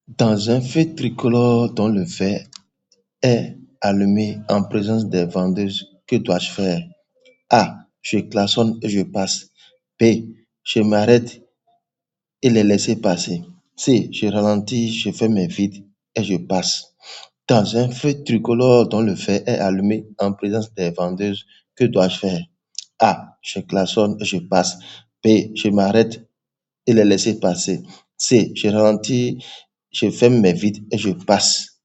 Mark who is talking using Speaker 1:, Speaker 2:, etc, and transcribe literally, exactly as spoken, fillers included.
Speaker 1: Dans un feu tricolore dont le verre est allumé en présence des vendeuses, que dois-je faire? A. Je klaxonne et je passe. B. Je m'arrête et les laisser passer. C. Je ralentis, je fais mes vides et je passe. Dans un feu tricolore dont le verre est allumé en présence des vendeuses, que dois-je faire? A. Je klaxonne et je passe. B. Je m'arrête et les laisser passer. C. Je ralentis, je ferme mes vides et je passe.